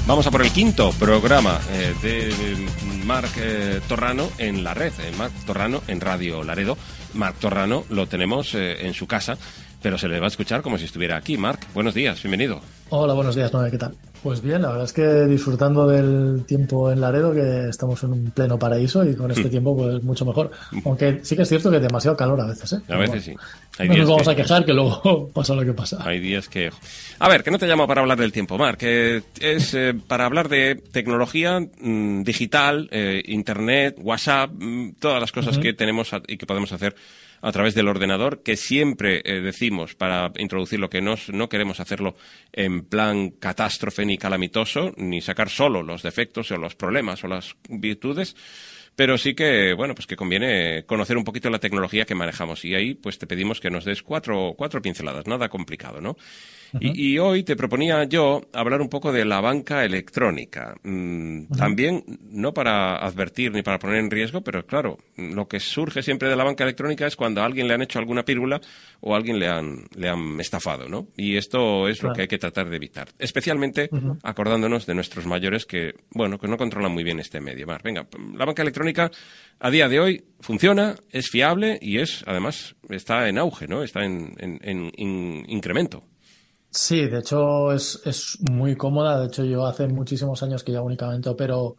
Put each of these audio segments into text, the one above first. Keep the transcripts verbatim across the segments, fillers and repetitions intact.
Vamos a por el quinto programa eh, de Marc eh, Torrano en la red, eh, Marc Torrano en Radio Laredo. Marc Torrano lo tenemos eh, en su casa, pero se le va a escuchar como si estuviera aquí. Marc, buenos días, bienvenido. Hola, buenos días, Noé, ¿qué tal? Pues bien, la verdad es que disfrutando del tiempo en Laredo, que estamos en un pleno paraíso y con este mm. tiempo pues mucho mejor. Aunque sí que es cierto que es demasiado calor a veces, ¿eh? A veces sí. Hay no días nos vamos que... a quejar que luego pasa lo que pasa. Hay días que... A ver, que no te llamo para hablar del tiempo, Marc, que es eh, para hablar de tecnología mmm, digital, eh, internet, WhatsApp, mmm, todas las cosas uh-huh. que tenemos a, y que podemos hacer a través del ordenador, que siempre eh, decimos para introducir lo que nos, no queremos hacerlo en plan catástrofe ni calamitoso, ni sacar solo los defectos o los problemas o las virtudes, pero sí que, bueno, pues que conviene conocer un poquito la tecnología que manejamos. Y ahí, pues te pedimos que nos des cuatro, cuatro pinceladas, nada complicado, ¿no? Uh-huh. Y, y hoy te proponía yo hablar un poco de la banca electrónica. Mm, uh-huh. También, no para advertir ni para poner en riesgo, pero claro, lo que surge siempre de la banca electrónica es cuando a alguien le han hecho alguna pírula o a alguien le han, le han estafado, ¿no? Y esto es claro. lo que hay que tratar de evitar. Especialmente uh-huh. acordándonos de nuestros mayores que, bueno, que no controlan muy bien este medio. Mar, venga, la banca electrónica a día de hoy funciona, es fiable y es, además, está en auge, ¿no? Está en, en, en, en incremento. Sí, de hecho es, es muy cómoda. De hecho, yo hace muchísimos años que ya únicamente opero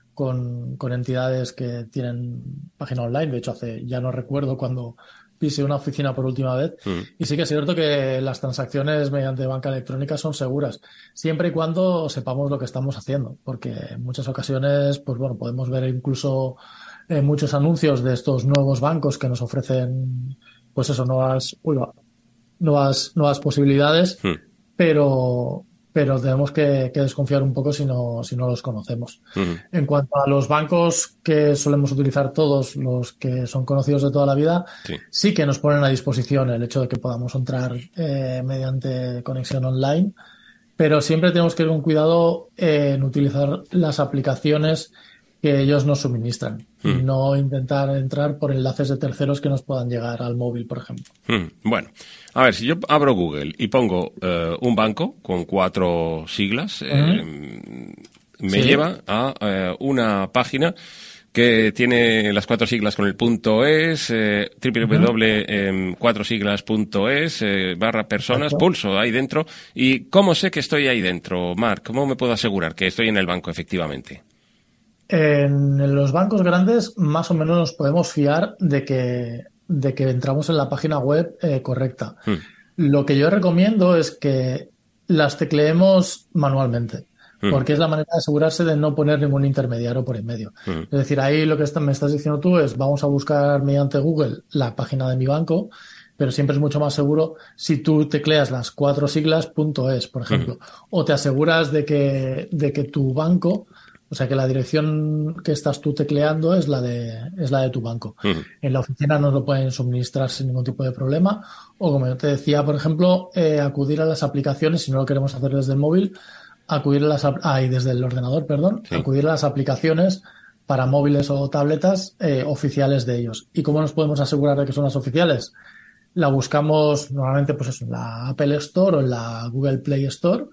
con, con entidades que tienen página online. De hecho, hace ya no recuerdo cuando pise una oficina por última vez. Mm. Y sí que es cierto que las transacciones mediante banca electrónica son seguras, siempre y cuando sepamos lo que estamos haciendo. Porque en muchas ocasiones, pues bueno, podemos ver incluso eh, muchos anuncios de estos nuevos bancos que nos ofrecen, pues eso, nuevas... Uy, Nuevas, nuevas posibilidades, hmm. pero, pero tenemos que, que desconfiar un poco si no, si no los conocemos. Hmm. En cuanto a los bancos que solemos utilizar todos, los que son conocidos de toda la vida, sí, sí que nos ponen a disposición el hecho de que podamos entrar eh, mediante conexión online, pero siempre tenemos que ir con cuidado en utilizar las aplicaciones que ellos nos suministran hmm. y no intentar entrar por enlaces de terceros que nos puedan llegar al móvil, por ejemplo. Hmm. Bueno, a ver, si yo abro Google y pongo uh, un banco con cuatro siglas, uh-huh. eh, me ¿Sí? lleva a uh, una página que tiene las cuatro siglas con el punto es, eh, www, eh, cuatro siglas punto es, eh, barra personas, Exacto. pulso ahí dentro. ¿Y cómo sé que estoy ahí dentro, Marc? ¿Cómo me puedo asegurar que estoy en el banco efectivamente? En los bancos grandes más o menos nos podemos fiar de que, de que entramos en la página web eh, correcta. Hmm. Lo que yo recomiendo es que las tecleemos manualmente, hmm. porque es la manera de asegurarse de no poner ningún intermediario por en medio. Hmm. Es decir, ahí lo que está, me estás diciendo tú es vamos a buscar mediante Google la página de mi banco, pero siempre es mucho más seguro si tú tecleas las cuatro siglas punto es, por ejemplo, hmm. o te aseguras de que, de que tu banco... O sea, que la dirección que estás tú tecleando es la de es la de tu banco. Uh-huh. En la oficina nos lo pueden suministrar sin ningún tipo de problema. O como yo te decía, por ejemplo, eh, acudir a las aplicaciones, si no lo queremos hacer desde el móvil, acudir a las ah, y desde el ordenador, perdón, sí. acudir a las aplicaciones para móviles o tabletas eh, oficiales de ellos. ¿Y cómo nos podemos asegurar de que son las oficiales? La buscamos normalmente pues eso, en la Apple Store o en la Google Play Store.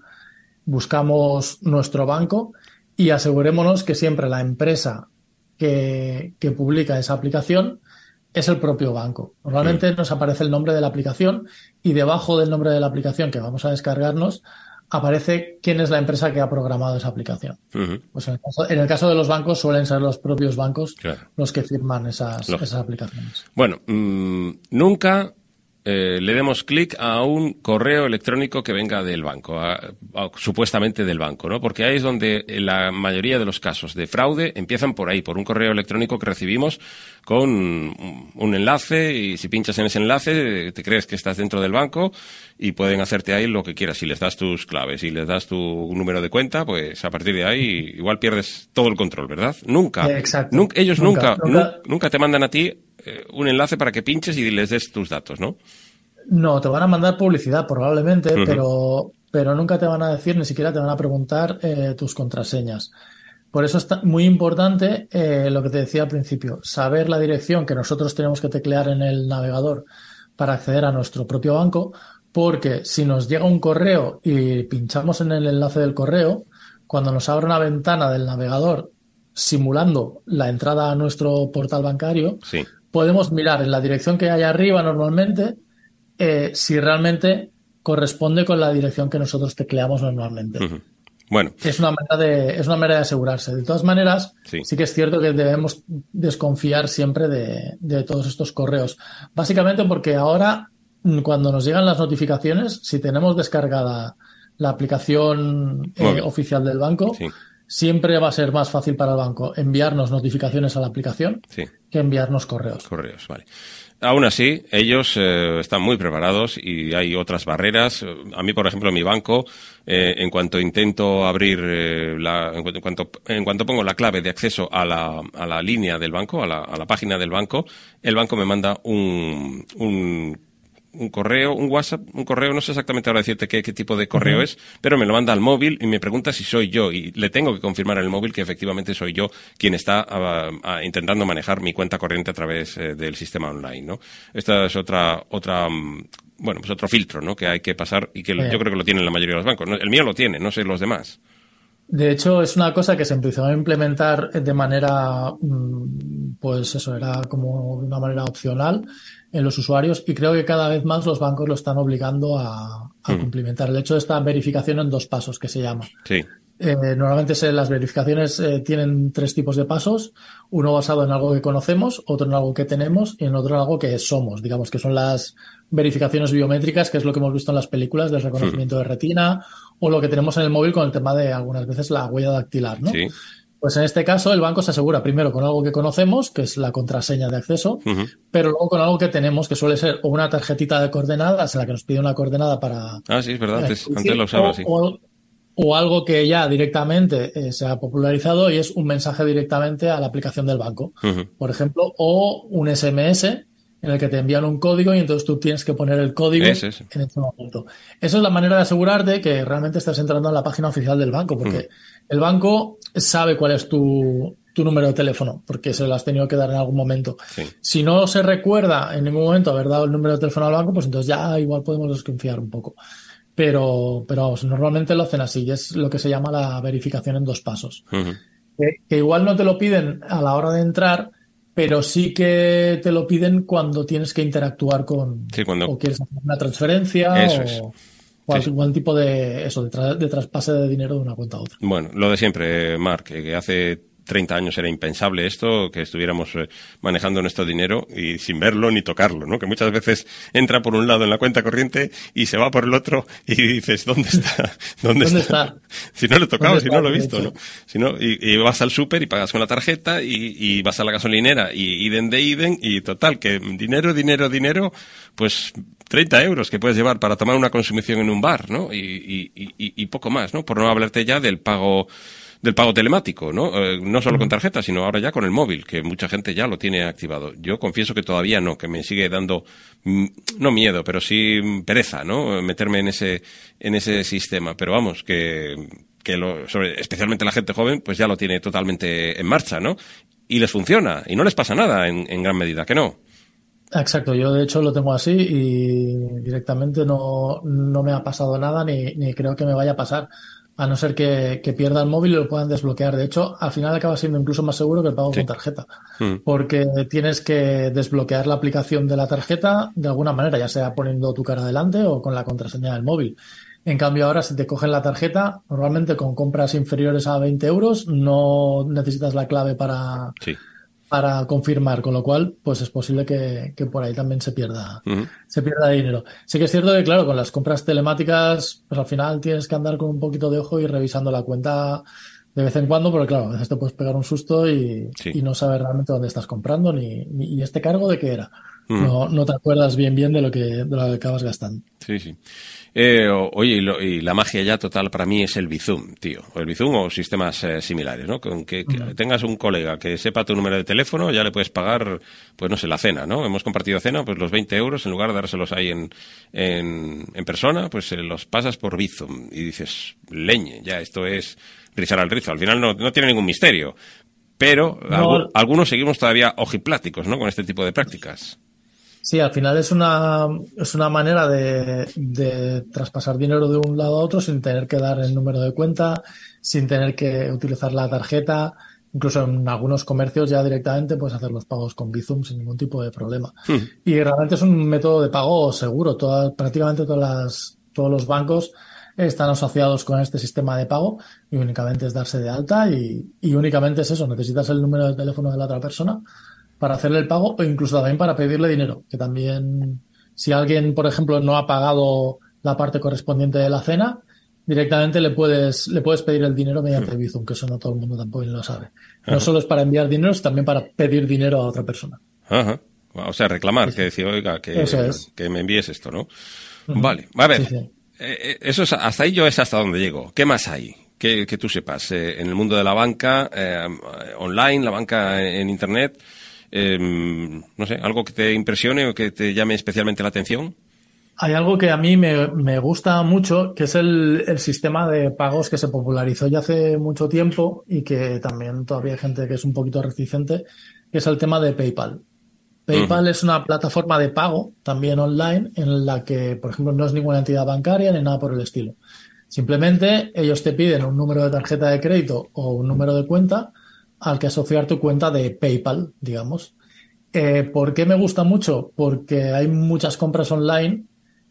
Buscamos nuestro banco y asegurémonos que siempre la empresa que, que publica esa aplicación es el propio banco. Normalmente sí. nos aparece el nombre de la aplicación y debajo del nombre de la aplicación que vamos a descargarnos aparece quién es la empresa que ha programado esa aplicación. Uh-huh. Pues en el, caso, en el caso de los bancos suelen ser los propios bancos claro. los que firman esas, esas aplicaciones. Bueno, mmm, nunca... Eh, le demos clic a un correo electrónico que venga del banco, a, a, supuestamente del banco, ¿no? Porque ahí es donde la mayoría de los casos de fraude empiezan por ahí, por un correo electrónico que recibimos con un enlace y si pinchas en ese enlace te crees que estás dentro del banco y pueden hacerte ahí lo que quieras. Si les das tus claves y les das tu número de cuenta, pues a partir de ahí igual pierdes todo el control, ¿verdad? Nunca. Exacto. nunca ellos nunca, nunca, nunca, nunca te mandan a ti un enlace para que pinches y les des tus datos, ¿no? No, te van a mandar publicidad probablemente, uh-huh. pero, pero nunca te van a decir, ni siquiera te van a preguntar eh, tus contraseñas. Por eso es muy importante eh, lo que te decía al principio, saber la dirección que nosotros tenemos que teclear en el navegador para acceder a nuestro propio banco, porque si nos llega un correo y pinchamos en el enlace del correo, cuando nos abre una ventana del navegador simulando la entrada a nuestro portal bancario, sí. podemos mirar en la dirección que hay arriba normalmente eh, si realmente corresponde con la dirección que nosotros tecleamos normalmente. Uh-huh. Bueno. Es una manera de, es una manera de asegurarse. De todas maneras, sí. sí que es cierto que debemos desconfiar siempre de, de todos estos correos. Básicamente porque ahora, cuando nos llegan las notificaciones, si tenemos descargada la aplicación eh, oficial del banco, sí. siempre va a ser más fácil para el banco enviarnos notificaciones a la aplicación sí. que enviarnos correos. Correos, vale. Aún así, ellos eh, están muy preparados y hay otras barreras. A mí, por ejemplo, en mi banco, eh, en cuanto intento abrir, eh, la, en, cuanto, en cuanto pongo la clave de acceso a la, a la línea del banco, a la, a la página del banco, el banco me manda un, un un correo, un WhatsApp, un correo, no sé exactamente ahora decirte qué, qué tipo de correo uh-huh. es, pero me lo manda al móvil y me pregunta si soy yo y le tengo que confirmar en el móvil que efectivamente soy yo quien está a, a, intentando manejar mi cuenta corriente a través eh, del sistema online, ¿no? Esta es otra, otra, bueno, pues otro filtro, ¿no? Que hay que pasar y que sí. yo creo que lo tienen la mayoría de los bancos. El mío lo tiene, no sé los demás. De hecho, es una cosa que se empezó a implementar de manera, pues eso, era como de una manera opcional en los usuarios y creo que cada vez más los bancos lo están obligando a, a mm. cumplimentar. El hecho de esta verificación en dos pasos, que se llama. Sí. Eh, normalmente se, las verificaciones eh, tienen tres tipos de pasos, uno basado en algo que conocemos, otro en algo que tenemos y en otro en algo que somos, digamos que son las verificaciones biométricas, que es lo que hemos visto en las películas del reconocimiento mm. de retina o lo que tenemos en el móvil con el tema de algunas veces la huella dactilar, ¿no? Sí. Pues en este caso el banco se asegura primero con algo que conocemos, que es la contraseña de acceso, uh-huh. pero luego con algo que tenemos, que suele ser o una tarjetita de coordenadas en la que nos pide una coordenada para... Ah, sí, es verdad, antes, eh, antes lo usaba así. O, o algo que ya directamente eh, se ha popularizado y es un mensaje directamente a la aplicación del banco, uh-huh. por ejemplo, o un ese eme ese en el que te envían un código y entonces tú tienes que poner el código es ese. en ese momento. Esa es la manera de asegurarte que realmente estás entrando en la página oficial del banco, porque uh-huh. el banco sabe cuál es tu, tu número de teléfono, porque se lo has tenido que dar en algún momento. Sí. Si no se recuerda en ningún momento haber dado el número de teléfono al banco, pues entonces ya igual podemos desconfiar un poco. Pero, pero vamos, normalmente lo hacen así y es lo que se llama la verificación en dos pasos. Uh-huh. Que, que igual no te lo piden a la hora de entrar, pero sí que te lo piden cuando tienes que interactuar con... Sí, cuando... O quieres hacer una transferencia eso o, es. o sí, algún tipo de eso, de, tra- de traspase de dinero de una cuenta a otra. Bueno, lo de siempre, Marc, que hace treinta años era impensable esto, que estuviéramos eh, manejando nuestro dinero y sin verlo ni tocarlo, ¿no? Que muchas veces entra por un lado en la cuenta corriente y se va por el otro y dices, ¿dónde está? ¿Dónde, ¿Dónde está? está? Si no lo he tocado, si está, no lo he visto, ¿no? Si no, y, y vas al súper y pagas con la tarjeta y, y vas a la gasolinera y iden de iden y total, que dinero, dinero, dinero, pues treinta euros que puedes llevar para tomar una consumición en un bar, ¿no? Y, y, y, y poco más, ¿no? Por no hablarte ya del pago del pago telemático, ¿no? Eh, no solo con tarjeta, sino ahora ya con el móvil, que mucha gente ya lo tiene activado. Yo confieso que todavía no, que me sigue dando, mm, no miedo, pero sí pereza, ¿no? Meterme en ese, en ese sistema. Pero vamos, que, que lo, sobre, especialmente la gente joven, pues ya lo tiene totalmente en marcha, ¿no? Y les funciona, y no les pasa nada en, en gran medida, ¿que no? Exacto, yo de hecho lo tengo así y directamente no, no me ha pasado nada ni, ni creo que me vaya a pasar. A no ser que, que pierda el móvil y lo puedan desbloquear. De hecho, al final acaba siendo incluso más seguro que el pago sí. con tarjeta. Mm. Porque tienes que desbloquear la aplicación de la tarjeta de alguna manera, ya sea poniendo tu cara delante o con la contraseña del móvil. En cambio, ahora si te cogen la tarjeta, normalmente con compras inferiores a veinte euros no necesitas la clave para... Sí. para confirmar, con lo cual pues es posible que, que por ahí también se pierda uh-huh. se pierda dinero. Sí que es cierto que, claro, con las compras telemáticas pues al final tienes que andar con un poquito de ojo y revisando la cuenta de vez en cuando, porque claro, a veces te puedes pegar un susto y, sí. y no saber realmente dónde estás comprando ni, ni y este cargo de qué era. Uh-huh. No, no te acuerdas bien bien de lo que, de lo que acabas gastando. Sí, sí. Eh, oye, y, lo, y la magia ya total para mí es el Bizum, tío. El Bizum o sistemas eh, similares, ¿no? Con que, que uh-huh. tengas un colega que sepa tu número de teléfono, ya le puedes pagar, pues no sé, la cena, ¿no? Hemos compartido cena, pues los veinte euros, en lugar de dárselos ahí en, en, en persona, pues eh, los pasas por Bizum. Y dices, leñe, ya esto es rizar al rizo. Al final no, no tiene ningún misterio. Pero no. algu- algunos seguimos todavía ojipláticos, ¿no? Con este tipo de prácticas. Sí, al final es una, es una manera de, de traspasar dinero de un lado a otro sin tener que dar el número de cuenta, sin tener que utilizar la tarjeta. Incluso en algunos comercios ya directamente puedes hacer los pagos con Bizum sin ningún tipo de problema. Hmm. Y realmente es un método de pago seguro. Todas, prácticamente todas las, todos los bancos están asociados con este sistema de pago y únicamente es darse de alta y, y únicamente es eso. Necesitas el número de teléfono de la otra persona para hacerle el pago o incluso también para pedirle dinero. Que también, si alguien, por ejemplo, no ha pagado la parte correspondiente de la cena, directamente le puedes, le puedes pedir el dinero mediante Bizum, que eso no todo el mundo tampoco lo sabe. No solo es para enviar dinero, es también para pedir dinero a otra persona. Ajá. O sea, reclamar, sí, que decir, oiga, que, es. que me envíes esto, ¿no? Uh-huh. Vale, a ver, sí, sí. Eh, eso es, hasta ahí yo es hasta donde llego. ¿Qué más hay? Que, que tú sepas, eh, en el mundo de la banca eh, online, la banca en Internet, eh, no sé, algo que te impresione o que te llame especialmente la atención. Hay algo que a mí me, me gusta mucho, que es el, el sistema de pagos que se popularizó ya hace mucho tiempo y que también todavía hay gente que es un poquito reticente, que es el tema de PayPal. PayPal uh-huh. es una plataforma de pago también online en la que, por ejemplo, no es ninguna entidad bancaria ni nada por el estilo. Simplemente ellos te piden un número de tarjeta de crédito o un número de cuenta al que asociar tu cuenta de PayPal, digamos. Eh, ¿Por qué me gusta mucho? Porque hay muchas compras online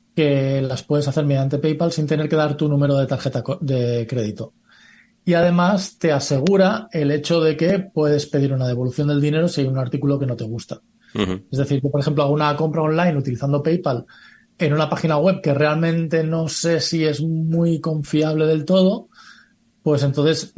que las puedes hacer mediante PayPal sin tener que dar tu número de tarjeta de crédito. Y además te asegura el hecho de que puedes pedir una devolución del dinero si hay un artículo que no te gusta. Uh-huh. Es decir, que por ejemplo hago una compra online utilizando PayPal en una página web que realmente no sé si es muy confiable del todo, pues entonces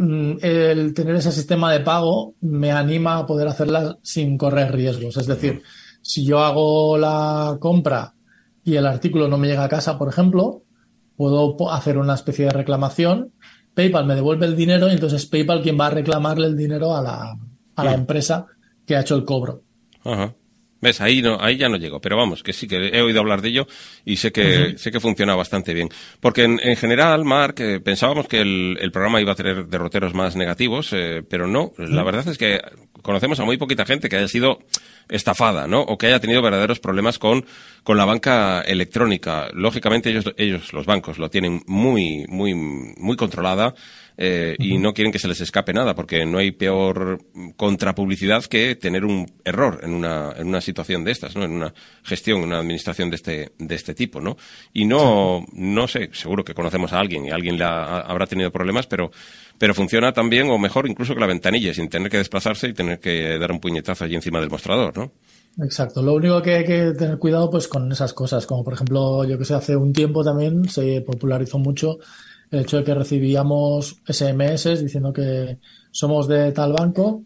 el tener ese sistema de pago me anima a poder hacerla sin correr riesgos. Es decir, uh-huh. si yo hago la compra y el artículo no me llega a casa, por ejemplo, puedo hacer una especie de reclamación, PayPal me devuelve el dinero y entonces PayPal quien va a reclamarle el dinero a la, a la empresa que ha hecho el cobro. Ajá. ¿Ves? Ahí no, ahí ya no llego, pero vamos, que sí que he oído hablar de ello y sé que, uh-huh. sé que funciona bastante bien. Porque en, en general, Marc, eh, pensábamos que el, el programa iba a tener derroteros más negativos, eh, pero no. Uh-huh. La verdad es que conocemos a muy poquita gente que haya sido estafada, ¿no? O que haya tenido verdaderos problemas con, con la banca electrónica. Lógicamente ellos, ellos, los bancos, lo tienen muy, muy, muy controlada. Eh, uh-huh. Y no quieren que se les escape nada, porque no hay peor contrapublicidad que tener un error en una, en una situación de estas, ¿no? En una gestión, en una administración de este, de este tipo, ¿no? Y no, sí. no sé, seguro que conocemos a alguien y alguien la, habrá tenido problemas, pero, pero funciona tan bien o mejor incluso que la ventanilla, sin tener que desplazarse y tener que dar un puñetazo allí encima del mostrador, ¿no? Exacto. Lo único que hay que tener cuidado, pues, con esas cosas, como por ejemplo, yo que sé, hace un tiempo también se popularizó mucho el hecho de que recibíamos ese eme ese diciendo que somos de tal banco,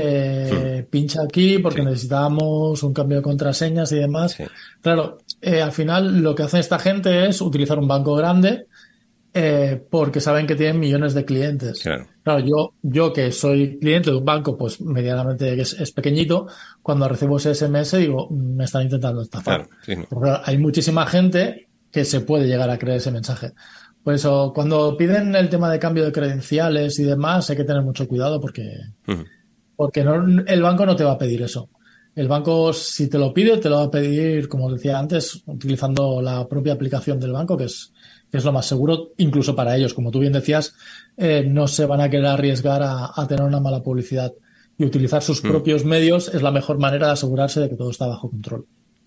eh, sí. pincha aquí porque sí. necesitábamos un cambio de contraseñas y demás. Sí. Claro, eh, al final lo que hace esta gente es utilizar un banco grande eh, porque saben que tienen millones de clientes. Claro, claro yo, yo que soy cliente de un banco, pues medianamente es, es pequeñito, cuando recibo ese ese eme ese digo, me están intentando estafar. Claro, sí, no. Porque hay muchísima gente que se puede llegar a creer ese mensaje. Por eso, cuando piden el tema de cambio de credenciales y demás, hay que tener mucho cuidado porque, uh-huh. porque no, el banco no te va a pedir eso. El banco, si te lo pide, te lo va a pedir, como decía antes, utilizando la propia aplicación del banco, que es, que es lo más seguro, incluso para ellos. Como tú bien decías, eh, no se van a querer arriesgar a, a tener una mala publicidad. Y utilizar sus uh-huh. propios medios es la mejor manera de asegurarse de que todo está bajo control.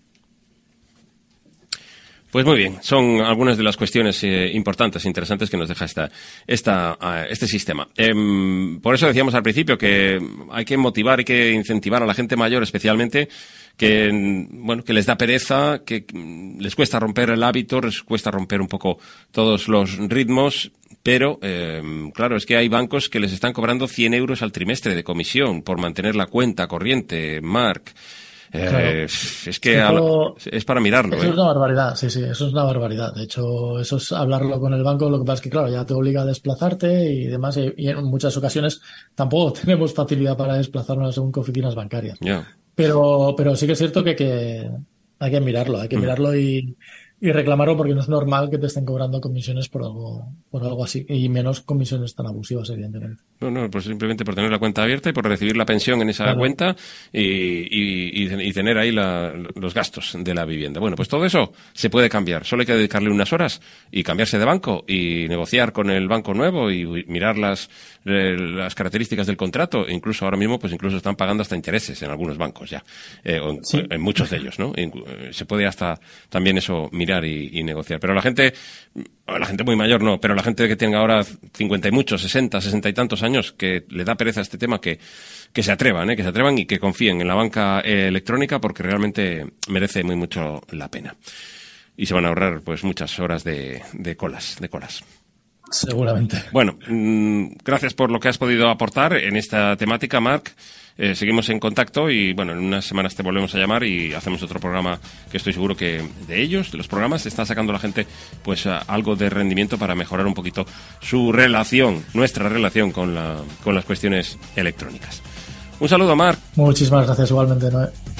Pues muy bien, son algunas de las cuestiones eh, importantes e interesantes que nos deja esta, esta, uh, este sistema. Eh, por eso decíamos al principio que hay que motivar, hay que incentivar a la gente mayor especialmente, que, bueno, que les da pereza, que les cuesta romper el hábito, les cuesta romper un poco todos los ritmos, pero, eh, claro, es que hay bancos que les están cobrando cien euros al trimestre de comisión por mantener la cuenta corriente, Marc. Claro. Eh, es que eso, a, es para mirarlo. Eso ¿eh? es una barbaridad, sí, sí, eso es una barbaridad. De hecho, eso es hablarlo con el banco. Lo que pasa es que, claro, ya te obliga a desplazarte y demás. Y, y en muchas ocasiones tampoco tenemos facilidad para desplazarnos según oficinas bancarias. Yeah. Pero, pero sí que es cierto que, que hay que mirarlo, hay que mm. mirarlo y, y reclamarlo porque no es normal que te estén cobrando comisiones por algo, por algo así, y menos comisiones tan abusivas, evidentemente. No, no, pues simplemente por tener la cuenta abierta y por recibir la pensión en esa claro. cuenta y, y, y, y tener ahí la, los gastos de la vivienda. Bueno, pues todo eso se puede cambiar. Solo hay que dedicarle unas horas y cambiarse de banco y negociar con el banco nuevo y mirar las, eh, las características del contrato. Incluso ahora mismo, pues incluso están pagando hasta intereses en algunos bancos ya, eh, o en, sí. en muchos de ellos, ¿no? Se puede hasta también eso mirar y, y negociar. Pero la gente, la gente muy mayor no, pero la gente que tenga ahora cincuenta y muchos, sesenta, sesenta y tantos años, que le da pereza a este tema, que, que se atrevan, ¿eh? que se atrevan y que confíen en la banca eh, electrónica porque realmente merece muy mucho la pena. Y se van a ahorrar pues muchas horas de, de colas, de colas. Seguramente. Bueno, mmm, gracias por lo que has podido aportar en esta temática, Marc. Eh, seguimos en contacto y, bueno, en unas semanas te volvemos a llamar y hacemos otro programa que estoy seguro que de ellos, de los programas, está sacando la gente pues a, algo de rendimiento para mejorar un poquito su relación, nuestra relación con, la, con las cuestiones electrónicas. Un saludo, Marc. Muchísimas gracias igualmente, Noé.